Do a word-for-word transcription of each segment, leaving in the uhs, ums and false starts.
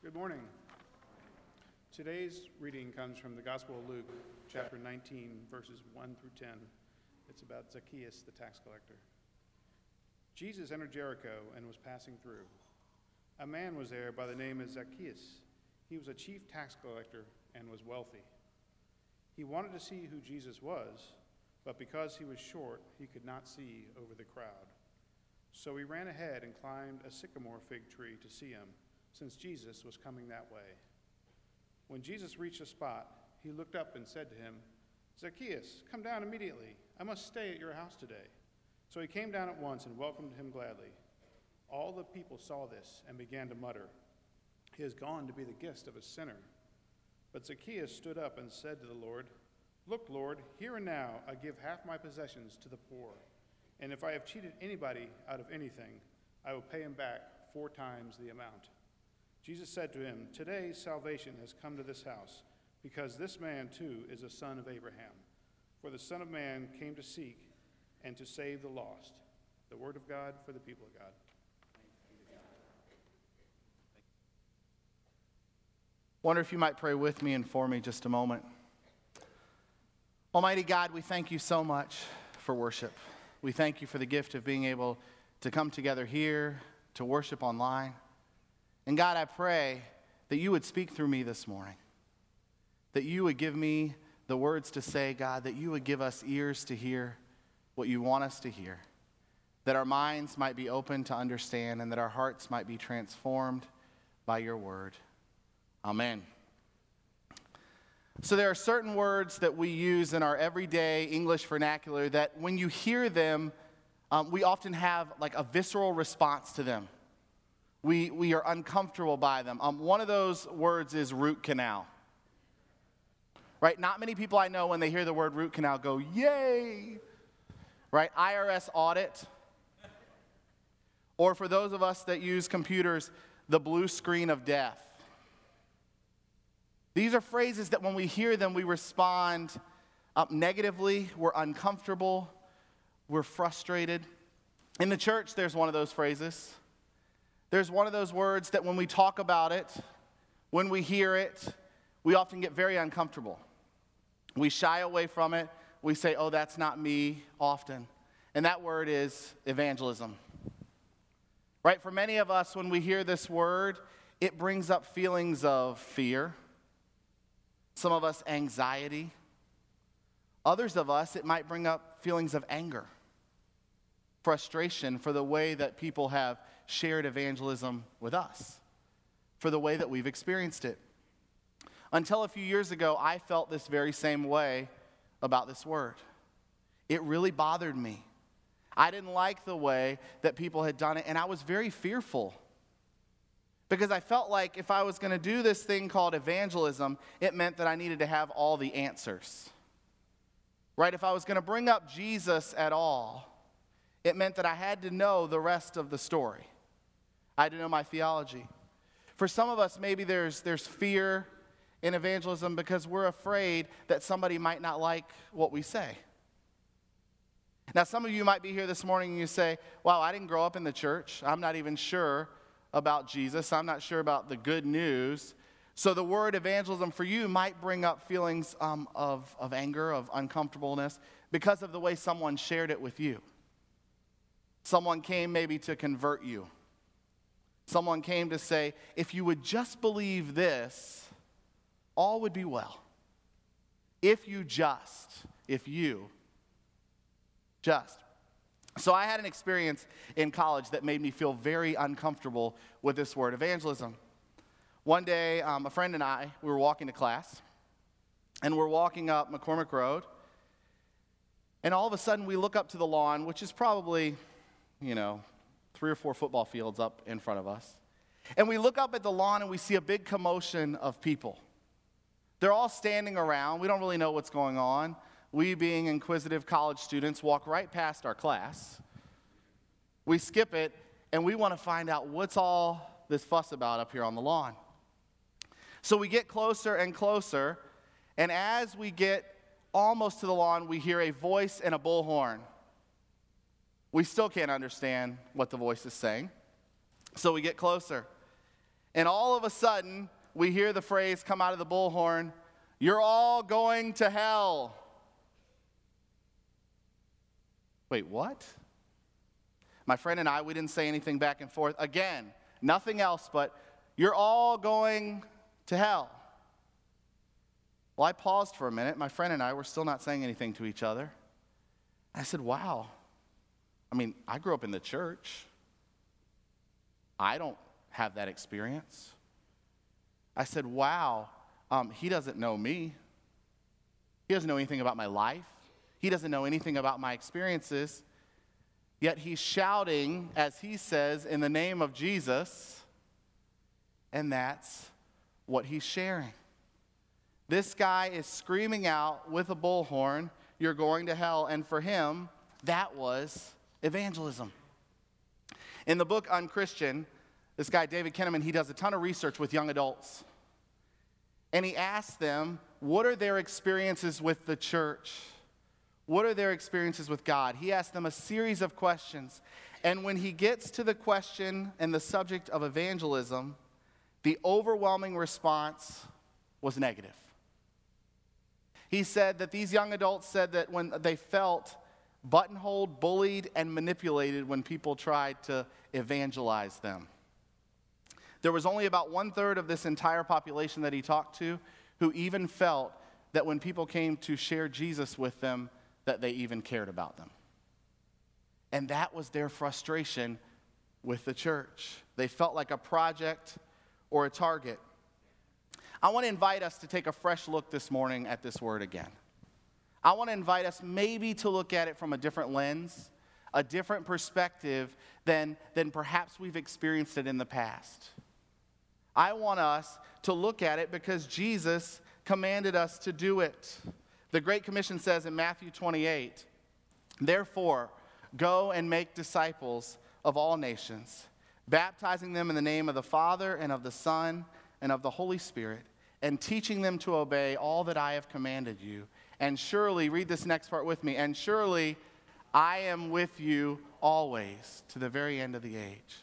Good morning. Today's reading comes from the Gospel of Luke, chapter nineteen, verses one through ten. It's about Zacchaeus, the tax collector. Jesus entered Jericho and was passing through. A man was there by the name of Zacchaeus. He was a chief tax collector and was wealthy. He wanted to see who Jesus was, but because he was short, he could not see over the crowd. So he ran ahead and climbed a sycamore fig tree to see him, since Jesus was coming that way. When Jesus reached the spot, he looked up and said to him, "Zacchaeus, come down immediately. I must stay at your house today." So he came down at once and welcomed him gladly. All the people saw this and began to mutter, "He has gone to be the guest of a sinner." But Zacchaeus stood up and said to the Lord, "Look, Lord, here and now I give half my possessions to the poor, and if I have cheated anybody out of anything, I will pay him back four times the amount." Jesus said to him, "Today salvation has come to this house, because this man too is a son of Abraham. For the Son of Man came to seek and to save the lost." The word of God for the people of God. Wonder if you might pray with me and for me just a moment. Almighty God, we thank you so much for worship. We thank you for the gift of being able to come together here to worship online. And God, I pray that you would speak through me this morning, that you would give me the words to say, God, that you would give us ears to hear what you want us to hear, that our minds might be open to understand, and that our hearts might be transformed by your word. Amen. So there are certain words that we use in our everyday English vernacular that when you hear them, um, we often have like a visceral response to them. We, we are uncomfortable by them. Um, one of those words is root canal. Right? Not many people I know when they hear the word root canal go, yay! Right? I R S audit. Or for those of us that use computers, the blue screen of death. These are phrases that when we hear them, we respond um, negatively. We're uncomfortable. We're frustrated. In the church, there's one of those phrases. There's one of those words that when we talk about it, when we hear it, we often get very uncomfortable. We shy away from it. We say, "Oh, that's not me," often. And that word is evangelism. Right? For many of us, when we hear this word, it brings up feelings of fear. Some of us, anxiety. Others of us, it might bring up feelings of anger, frustration for the way that people have shared evangelism with us, for the way that we've experienced it. Until a few years ago, I felt this very same way about this word. It really bothered me. I didn't like the way that people had done it, and I was very fearful because I felt like if I was going to do this thing called evangelism, it meant that I needed to have all the answers. Right? If I was going to bring up Jesus at all, it meant that I had to know the rest of the story. I had to know my theology. For some of us, maybe there's, there's fear in evangelism because we're afraid that somebody might not like what we say. Now, some of you might be here this morning and you say, "Wow, I didn't grow up in the church. I'm not even sure about Jesus. I'm not sure about the good news." So the word evangelism for you might bring up feelings um, of, of anger, of uncomfortableness, because of the way someone shared it with you. Someone came maybe to convert you. Someone came to say, if you would just believe this, all would be well. If you just, if you just. So I had an experience in college that made me feel very uncomfortable with this word, evangelism. One day, um, a friend and I, we were walking to class, and we're walking up McCormick Road, and all of a sudden we look up to the lawn, which is probably, you know, three or four football fields up in front of us. And we look up at the lawn and we see a big commotion of people. They're all standing around. We don't really know what's going on. We, being inquisitive college students, walk right past our class. We skip it, and we want to find out what's all this fuss about up here on the lawn. So we get closer and closer, and as we get almost to the lawn, we hear a voice and a bullhorn. We still can't understand what the voice is saying. So we get closer. And all of a sudden, we hear the phrase come out of the bullhorn, "You're all going to hell." Wait, what? My friend and I, we didn't say anything back and forth. Again, nothing else but, "You're all going to hell." Well, I paused for a minute. My friend and I were still not saying anything to each other. I said, wow. I mean, I grew up in the church. I don't have that experience. I said, wow, um, he doesn't know me. He doesn't know anything about my life. He doesn't know anything about my experiences. Yet he's shouting, as he says, in the name of Jesus, and that's what he's sharing. This guy is screaming out with a bullhorn, "You're going to hell." And for him, that was evangelism. In the book Unchristian, this guy, David Kinnaman, he does a ton of research with young adults. And he asks them, what are their experiences with the church? What are their experiences with God? He asks them a series of questions. And when he gets to the question and the subject of evangelism, the overwhelming response was negative. He said that these young adults said that when they felt buttonholed, bullied, and manipulated when people tried to evangelize them. There was only about one-third of this entire population that he talked to who even felt that when people came to share Jesus with them, that they even cared about them. And that was their frustration with the church. They felt like a project or a target. I want to invite us to take a fresh look this morning at this word again. I want to invite us maybe to look at it from a different lens, a different perspective than, than perhaps we've experienced it in the past. I want us to look at it because Jesus commanded us to do it. The Great Commission says in Matthew twenty-eight, "Therefore, go and make disciples of all nations, baptizing them in the name of the Father and of the Son and of the Holy Spirit, and teaching them to obey all that I have commanded you. And surely," read this next part with me, "and surely I am with you always to the very end of the age."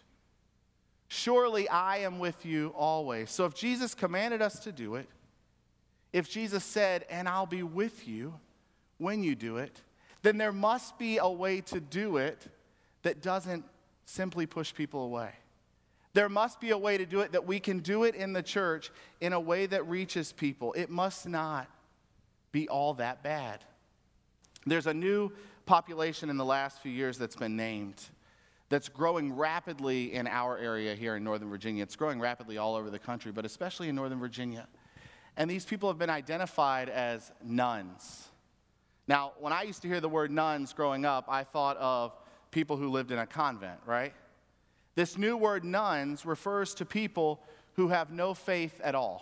Surely I am with you always. So if Jesus commanded us to do it, if Jesus said, "And I'll be with you when you do it," then there must be a way to do it that doesn't simply push people away. There must be a way to do it that we can do it in the church in a way that reaches people. It must not be all that bad. There's a new population in the last few years that's been named that's growing rapidly in our area here in Northern Virginia. It's growing rapidly all over the country, but especially in Northern Virginia. And these people have been identified as nuns. Now, when I used to hear the word nuns growing up, I thought of people who lived in a convent, right? This new word nuns refers to people who have no faith at all.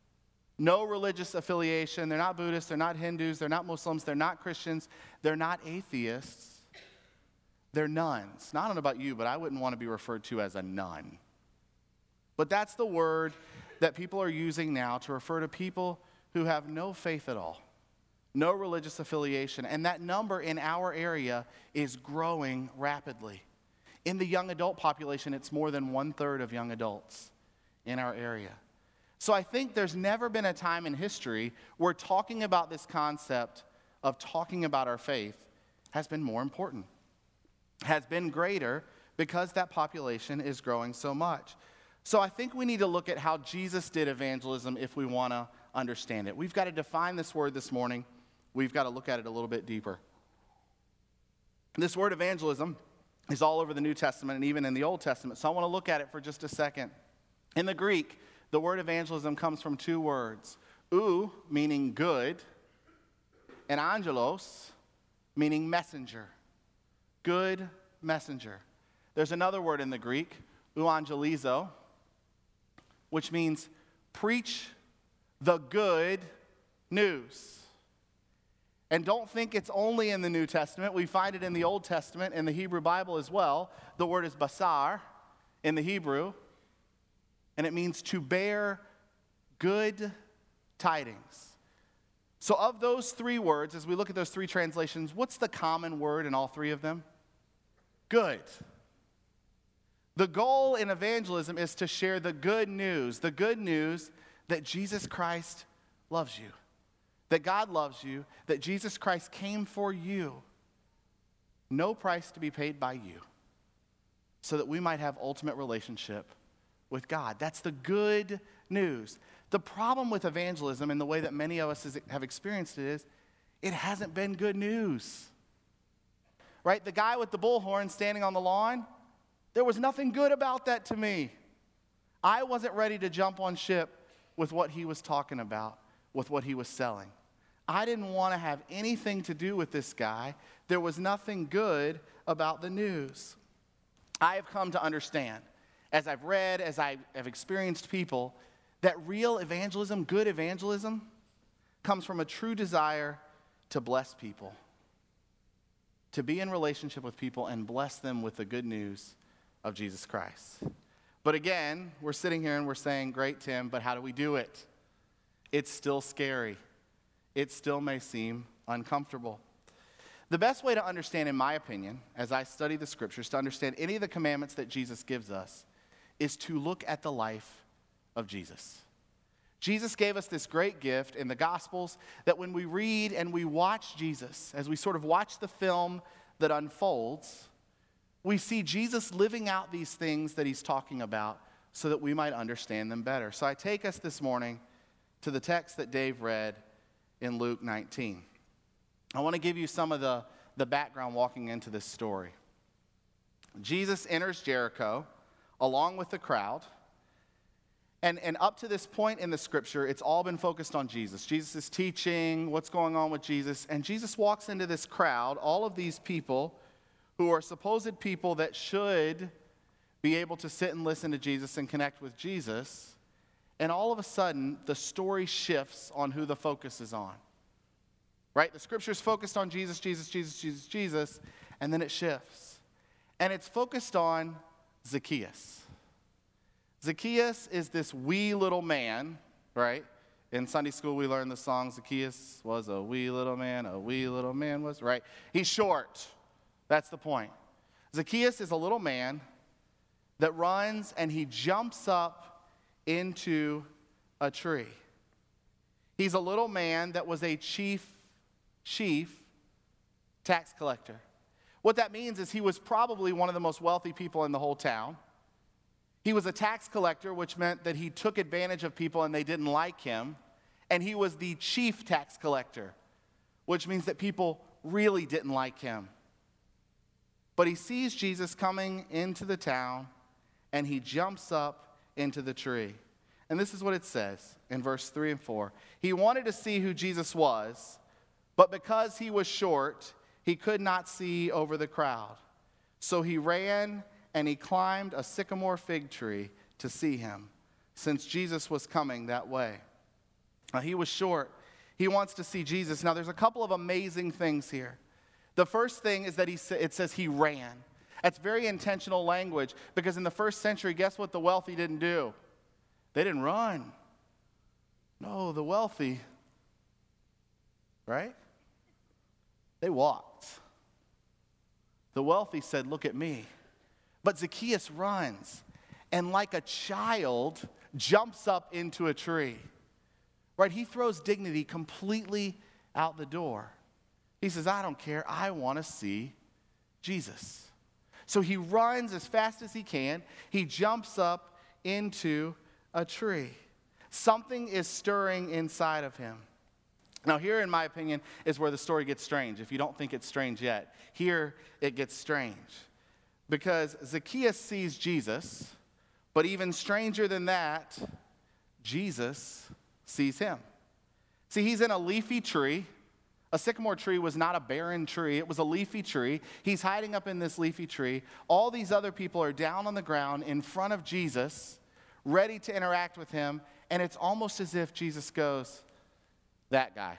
No religious affiliation. They're not Buddhists, they're not Hindus, they're not Muslims, they're not Christians, they're not atheists. They're nuns. Now, I don't know about you, but I wouldn't want to be referred to as a nun. But that's the word that people are using now to refer to people who have no faith at all, no religious affiliation. And that number in our area is growing rapidly. In the young adult population, it's more than one-third of young adults in our area. So I think there's never been a time in history where talking about this concept of talking about our faith has been more important, has been greater, because that population is growing so much. So I think we need to look at how Jesus did evangelism if we want to understand it. We've got to define this word this morning. We've got to look at it a little bit deeper. This word evangelism is all over the New Testament and even in the Old Testament. So I want to look at it for just a second. In the Greek, the word evangelism comes from two words. Ou, meaning good, and angelos, meaning messenger. Good messenger. There's another word in the Greek, euangelizo, which means preach the good news. And don't think it's only in the New Testament. We find it in the Old Testament and the Hebrew Bible as well. The word is basar in the Hebrew, and it means to bear good tidings. So of those three words, as we look at those three translations, what's the common word in all three of them? Good. The goal in evangelism is to share the good news, the good news that Jesus Christ loves you, that God loves you, that Jesus Christ came for you, no price to be paid by you, so that we might have ultimate relationship with God. That's the good news. The problem with evangelism and the way that many of us is, have experienced it is it hasn't been good news. Right? The guy with the bullhorn standing on the lawn, there was nothing good about that to me. I wasn't ready to jump on ship with what he was talking about, with what he was selling. I didn't want to have anything to do with this guy. There was nothing good about the news. I have come to understand, as I've read, as I have experienced people, that real evangelism, good evangelism, comes from a true desire to bless people, to be in relationship with people and bless them with the good news of Jesus Christ. But again, we're sitting here and we're saying, great, Tim, but how do we do it? It's still scary. It still may seem uncomfortable. The best way to understand, in my opinion, as I study the scriptures, to understand any of the commandments that Jesus gives us, is to look at the life of Jesus. Jesus gave us this great gift in the Gospels that when we read and we watch Jesus, as we sort of watch the film that unfolds, we see Jesus living out these things that he's talking about so that we might understand them better. So I take us this morning to the text that Dave read in Luke nineteen. I want to give you some of the, the background walking into this story. Jesus enters Jericho along with the crowd. And, and up to this point in the scripture, it's all been focused on Jesus. Jesus is teaching, what's going on with Jesus. And Jesus walks into this crowd, all of these people who are supposed people that should be able to sit and listen to Jesus and connect with Jesus. And all of a sudden, the story shifts on who the focus is on. Right? The scripture's focused on Jesus, Jesus, Jesus, Jesus, Jesus, and then it shifts. And it's focused on Zacchaeus. Zacchaeus is this wee little man, right? In Sunday school, we learned the song, Zacchaeus was a wee little man, a wee little man was, right? He's short. That's the point. Zacchaeus is a little man that runs and he jumps up into a tree. He's a little man that was a chief, chief tax collector. What that means is he was probably one of the most wealthy people in the whole town. He was a tax collector, which meant that he took advantage of people and they didn't like him. And he was the chief tax collector, which means that people really didn't like him. But he sees Jesus coming into the town, and he jumps up into the tree. And this is what it says in verse three and four. He wanted to see who Jesus was, but because he was short, he could not see over the crowd. So he ran and he climbed a sycamore fig tree to see him, since Jesus was coming that way. Now, he was short. He wants to see Jesus. Now, there's a couple of amazing things here. The first thing is that he it says he ran. That's very intentional language, because in the first century, guess what the wealthy didn't do? They didn't run. No, the wealthy, right? They walked. The wealthy said, look at me. But Zacchaeus runs, and like a child, jumps up into a tree. Right? He throws dignity completely out the door. He says, I don't care. I want to see Jesus. So he runs as fast as he can. He jumps up into a tree. Something is stirring inside of him. Now, here, in my opinion, is where the story gets strange. If you don't think it's strange yet, here it gets strange. Because Zacchaeus sees Jesus, but even stranger than that, Jesus sees him. See, he's in a leafy tree. A sycamore tree was not a barren tree. It was a leafy tree. He's hiding up in this leafy tree. All these other people are down on the ground in front of Jesus, ready to interact with him. And it's almost as if Jesus goes, that guy.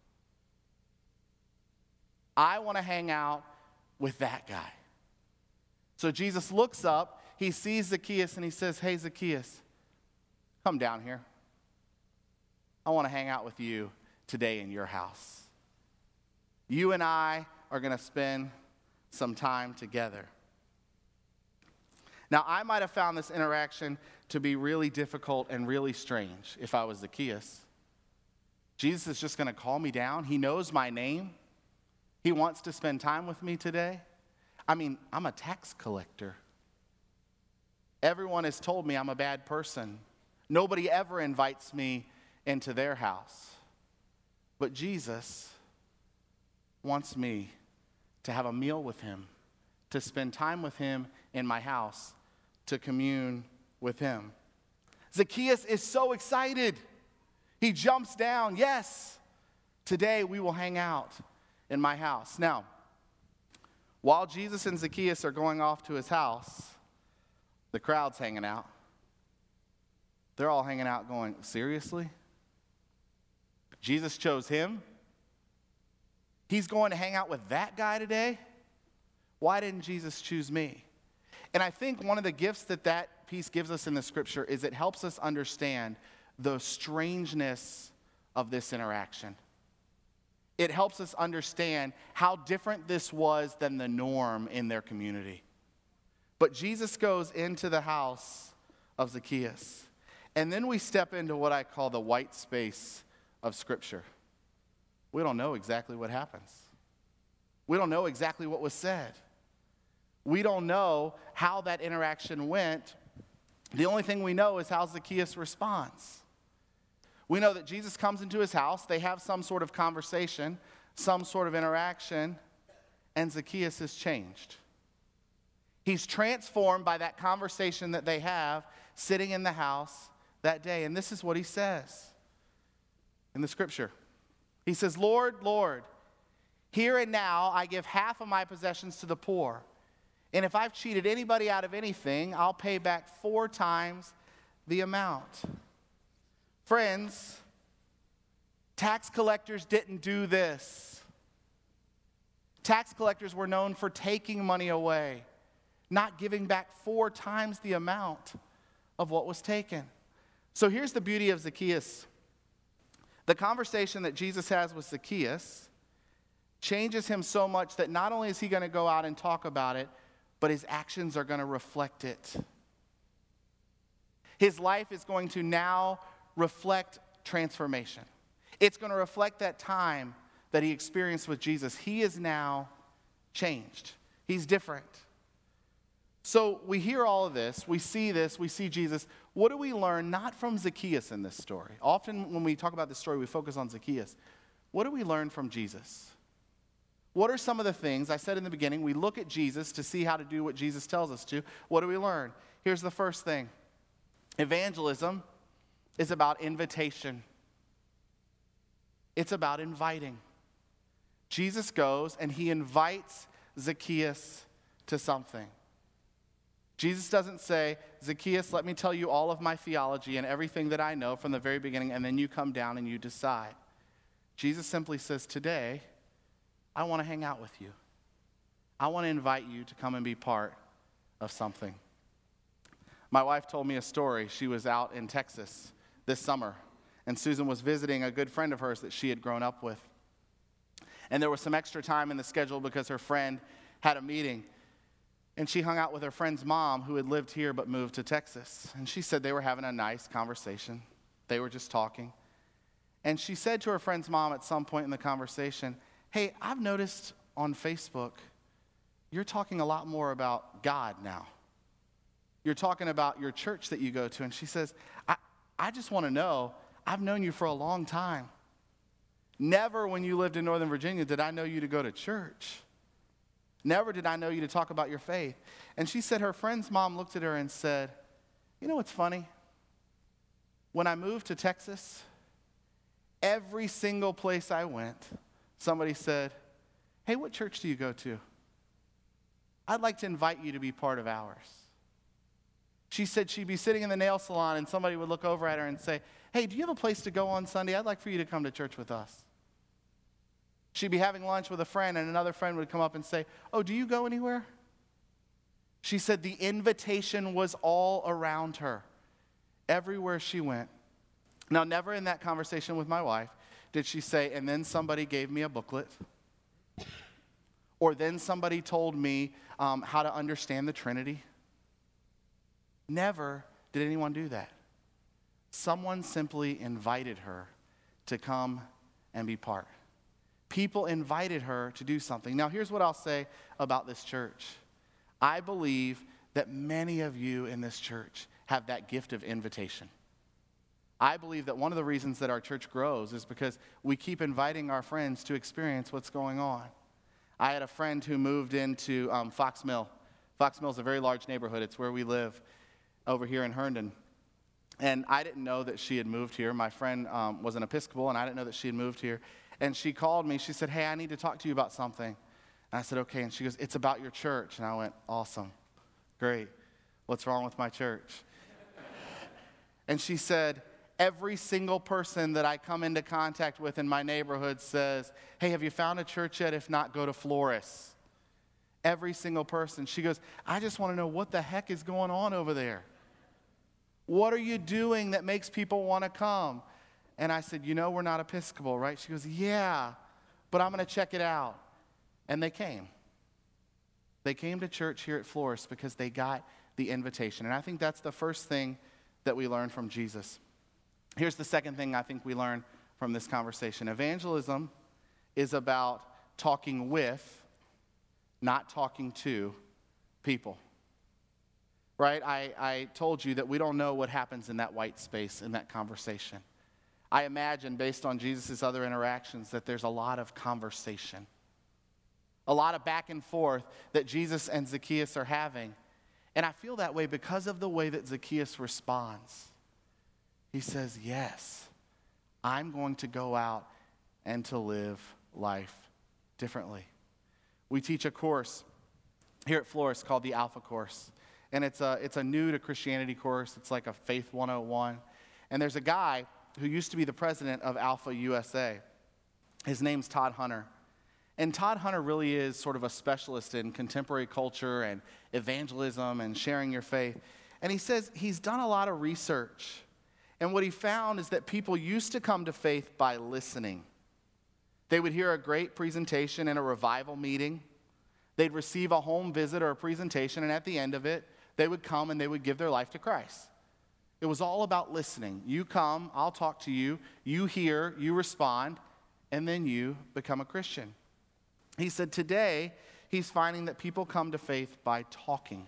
I want to hang out with that guy. So Jesus looks up. He sees Zacchaeus and he says, hey, Zacchaeus, come down here. I want to hang out with you today in your house. You and I are going to spend some time together. Now, I might have found this interaction to be really difficult and really strange if I was Zacchaeus. Jesus is just going to call me down. He knows my name. He wants to spend time with me today. I mean, I'm a tax collector. Everyone has told me I'm a bad person. Nobody ever invites me into their house. But Jesus wants me to have a meal with him, to spend time with him in my house, to commune with him. Zacchaeus is so excited. He jumps down. Yes, today we will hang out in my house. Now, while Jesus and Zacchaeus are going off to his house, the crowd's hanging out. They're all hanging out going, seriously? Jesus chose him? He's going to hang out with that guy today? Why didn't Jesus choose me? And I think one of the gifts that that piece gives us in the scripture is it helps us understand the strangeness of this interaction. It helps us understand how different this was than the norm in their community. But Jesus goes into the house of Zacchaeus. And then we step into what I call the white space of Scripture. We don't know exactly what happens. We don't know exactly what was said. We don't know how that interaction went. The only thing we know is how Zacchaeus responds. We know that Jesus comes into his house. They have some sort of conversation, some sort of interaction, and Zacchaeus is changed. He's transformed by that conversation that they have sitting in the house that day. And this is what he says in the scripture. He says, Lord, Lord, here and now I give half of my possessions to the poor. And if I've cheated anybody out of anything, I'll pay back four times the amount. Friends, tax collectors didn't do this. Tax collectors were known for taking money away, not giving back four times the amount of what was taken. So here's the beauty of Zacchaeus. The conversation that Jesus has with Zacchaeus changes him so much that not only is he going to go out and talk about it, but his actions are going to reflect it. His life is going to now reflect transformation. It's going to reflect that time that he experienced with Jesus. He is now changed. He's different. So we hear all of this, we see this, we see Jesus. What do we learn not from Zacchaeus in this story? Often when we talk about this story, we focus on Zacchaeus. What do we learn from Jesus? What are some of the things, I said in the beginning, we look at Jesus to see how to do what Jesus tells us to. What do we learn? Here's the first thing. Evangelism is about invitation. It's about inviting. Jesus goes and he invites Zacchaeus to something. Jesus doesn't say, Zacchaeus, let me tell you all of my theology and everything that I know from the very beginning, and then you come down and you decide. Jesus simply says, today, I want to hang out with you. I want to invite you to come and be part of something. My wife told me a story. She was out in Texas this summer, and Susan was visiting a good friend of hers that she had grown up with. And there was some extra time in the schedule because her friend had a meeting. And she hung out with her friend's mom who had lived here but moved to Texas. And she said they were having a nice conversation. They were just talking. And she said to her friend's mom at some point in the conversation, hey, I've noticed on Facebook, you're talking a lot more about God now. You're talking about your church that you go to. And she says, I, I just want to know, I've known you for a long time. Never when you lived in Northern Virginia did I know you to go to church. Never did I know you to talk about your faith. And she said her friend's mom looked at her and said, you know what's funny? When I moved to Texas, every single place I went, somebody said, hey, what church do you go to? I'd like to invite you to be part of ours. She said she'd be sitting in the nail salon and somebody would look over at her and say, hey, do you have a place to go on Sunday? I'd like for you to come to church with us. She'd be having lunch with a friend, and another friend would come up and say, oh, do you go anywhere? She said the invitation was all around her, everywhere she went. Now, never in that conversation with my wife did she say, and then somebody gave me a booklet, or then somebody told me um, how to understand the Trinity. Never did anyone do that. Someone simply invited her to come and be part. People invited her to do something. Now, here's what I'll say about this church. I believe that many of you in this church have that gift of invitation. I believe that one of the reasons that our church grows is because we keep inviting our friends to experience what's going on. I had a friend who moved into um, Fox Mill. Fox Mill is a very large neighborhood. It's where we live over here in Herndon. And I didn't know that she had moved here. My friend um, was an Episcopal, and I didn't know that she had moved here. And she called me. She said, hey, I need to talk to you about something. And I said, okay. And she goes, it's about your church. And I went, awesome. Great. What's wrong with my church? And she said, every single person that I come into contact with in my neighborhood says, hey, have you found a church yet? If not, go to Flores. Every single person. She goes, I just want to know what the heck is going on over there. What are you doing that makes people want to come? And I said, you know, we're not Episcopal, right? She goes, yeah, but I'm going to check it out. And they came. They came to church here at Flores because they got the invitation. And I think that's the first thing that we learn from Jesus. Here's the second thing I think we learn from this conversation. Evangelism is about talking with, not talking to, people. Right? I, I told you that we don't know what happens in that white space in that conversation. I imagine, based on Jesus' other interactions, that there's a lot of conversation. A lot of back and forth that Jesus and Zacchaeus are having. And I feel that way because of the way that Zacchaeus responds. He says, yes, I'm going to go out and to live life differently. We teach a course here at Flores called the Alpha Course. And it's a, it's a new to Christianity course. It's like a Faith one oh one. And there's a guy who used to be the president of Alpha U S A. His name's Todd Hunter. And Todd Hunter really is sort of a specialist in contemporary culture and evangelism and sharing your faith. And he says he's done a lot of research. And what he found is that people used to come to faith by listening. They would hear a great presentation in a revival meeting. They'd receive a home visit or a presentation, and at the end of it, they would come and they would give their life to Christ. It was all about listening. You come, I'll talk to you, you hear, you respond, and then you become a Christian. He said today, he's finding that people come to faith by talking,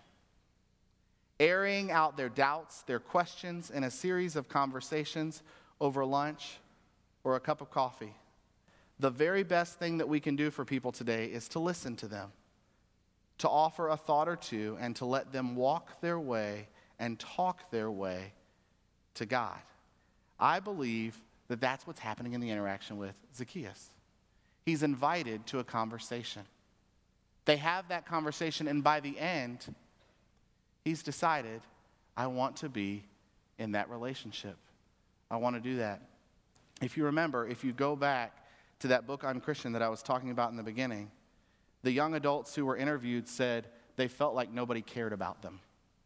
airing out their doubts, their questions in a series of conversations over lunch or a cup of coffee. The very best thing that we can do for people today is to listen to them, to offer a thought or two, and to let them walk their way and talk their way to God. I believe that that's what's happening in the interaction with Zacchaeus. He's invited to a conversation. They have that conversation, and by the end, he's decided, I want to be in that relationship. I want to do that. If you remember, if you go back to that book on Christian that I was talking about in the beginning, the young adults who were interviewed said they felt like nobody cared about them.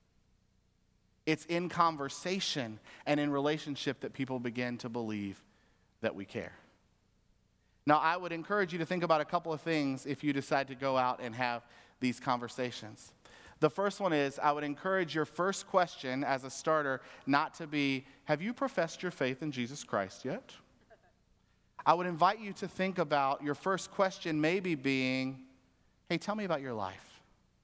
It's in conversation and in relationship that people begin to believe that we care. Now, I would encourage you to think about a couple of things if you decide to go out and have these conversations. The first one is, I would encourage your first question as a starter not to be, have you professed your faith in Jesus Christ yet? I would invite you to think about your first question maybe being, hey, tell me about your life.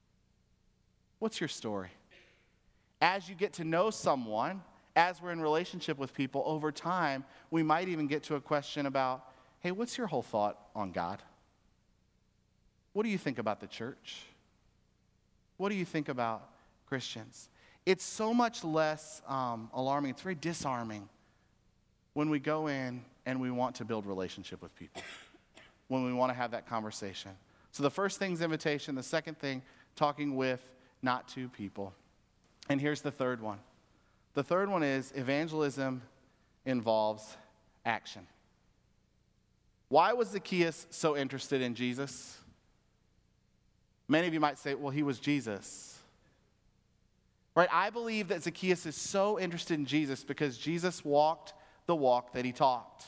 What's your story? As you get to know someone, as we're in relationship with people, over time, we might even get to a question about, hey, what's your whole thought on God? What do you think about the church? What do you think about Christians? It's so much less um, alarming. It's very disarming when we go in and we want to build relationship with people, when we want to have that conversation. So the first thing's invitation. The second thing, talking with, not to people. And here's the third one. The third one is evangelism involves action. Why was Zacchaeus so interested in Jesus? Many of you might say, well, he was Jesus. Right? I believe that Zacchaeus is so interested in Jesus because Jesus walked the walk that he talked.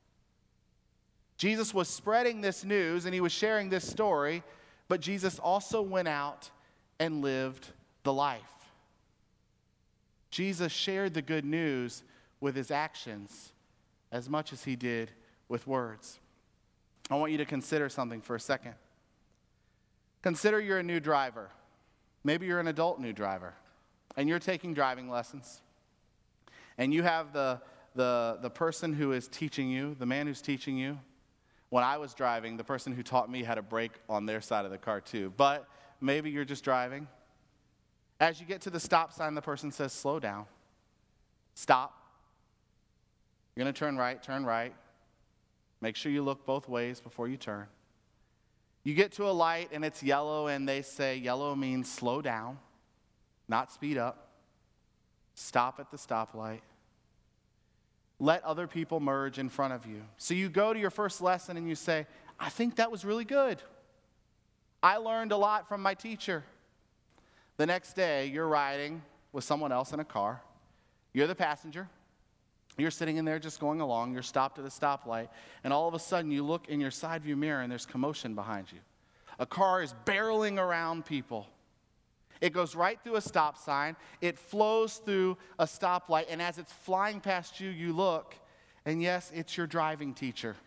Jesus was spreading this news and he was sharing this story, but Jesus also went out and lived the life. Jesus shared the good news with his actions as much as he did with words. I want you to consider something for a second. Consider you're a new driver. Maybe you're an adult new driver, and you're taking driving lessons. And you have the, the, the person who is teaching you, the man who's teaching you. When I was driving, the person who taught me had a brake on their side of the car too. But maybe you're just driving. As you get to the stop sign, the person says, slow down. Stop. You're going to turn right, turn right. Make sure you look both ways before you turn. You get to a light and it's yellow, and they say yellow means slow down, not speed up. Stop at the stoplight. Let other people merge in front of you. So you go to your first lesson and you say, I think that was really good. I learned a lot from my teacher. The next day, you're riding with someone else in a car. You're the passenger. You're sitting in there just going along. You're stopped at a stoplight. And all of a sudden, you look in your side view mirror and there's commotion behind you. A car is barreling around people. It goes right through a stop sign. It flows through a stoplight. And as it's flying past you, you look. And yes, it's your driving teacher.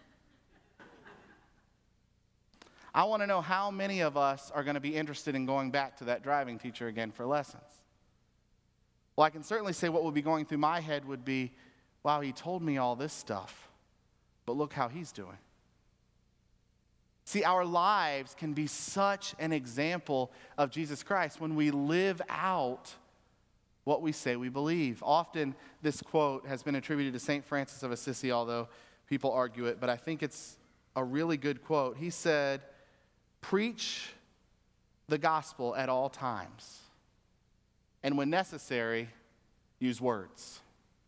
I want to know how many of us are going to be interested in going back to that driving teacher again for lessons. Well, I can certainly say what would be going through my head would be, wow, he told me all this stuff, but look how he's doing. See, our lives can be such an example of Jesus Christ when we live out what we say we believe. Often this quote has been attributed to Saint Francis of Assisi, although people argue it, but I think it's a really good quote. He said, preach the gospel at all times, and when necessary, use words.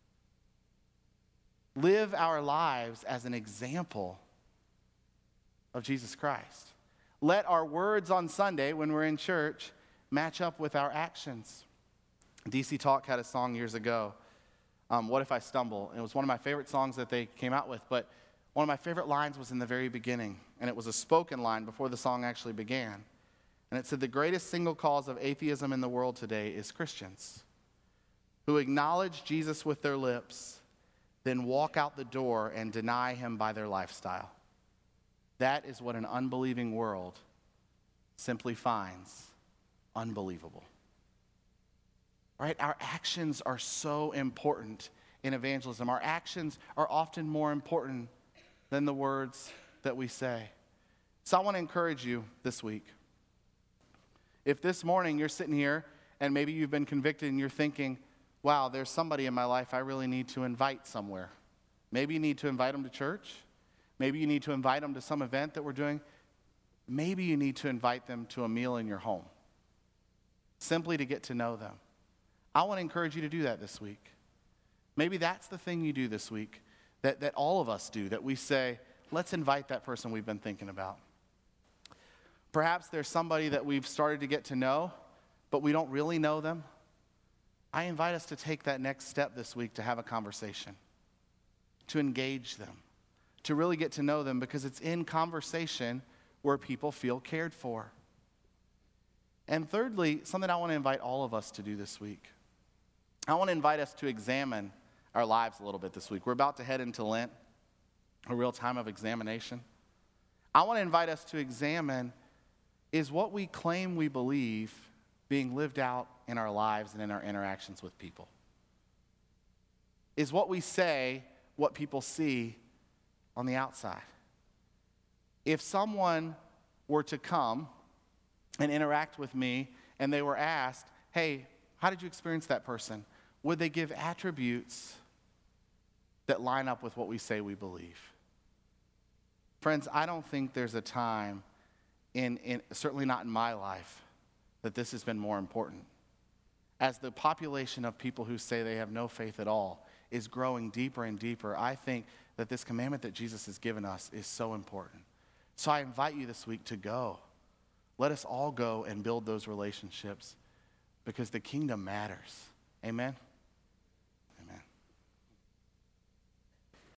Live our lives as an example of Jesus Christ. Let our words on Sunday when we're in church match up with our actions. D C Talk had a song years ago, um, What If I Stumble? And it was one of my favorite songs that they came out with, but one of my favorite lines was in the very beginning, and it was a spoken line before the song actually began. And it said, the greatest single cause of atheism in the world today is Christians who acknowledge Jesus with their lips, then walk out the door and deny him by their lifestyle. That is what an unbelieving world simply finds unbelievable. Right? Our actions are so important in evangelism. Our actions are often more important than the words that we say. So I want to encourage you this week. If this morning you're sitting here and maybe you've been convicted and you're thinking, wow, there's somebody in my life I really need to invite somewhere. Maybe you need to invite them to church. Maybe you need to invite them to some event that we're doing. Maybe you need to invite them to a meal in your home, simply to get to know them. I want to encourage you to do that this week. Maybe that's the thing you do this week that, that all of us do, that we say, let's invite that person we've been thinking about. Perhaps there's somebody that we've started to get to know, but we don't really know them. I invite us to take that next step this week to have a conversation, to engage them, to really get to know them, because it's in conversation where people feel cared for. And thirdly, something I want to invite all of us to do this week. I want to invite us to examine our lives a little bit this week. We're about to head into Lent, a real time of examination. I want to invite us to examine, is what we claim we believe being lived out in our lives and in our interactions with people? Is what we say what people see on the outside? If someone were to come and interact with me and they were asked, hey, how did you experience that person? Would they give attributes that line up with what we say we believe? Friends, I don't think there's a time, in, in certainly not in my life, that this has been more important. As the population of people who say they have no faith at all is growing deeper and deeper, I think that this commandment that Jesus has given us is so important. So I invite you this week to go. Let us all go and build those relationships, because the kingdom matters. Amen?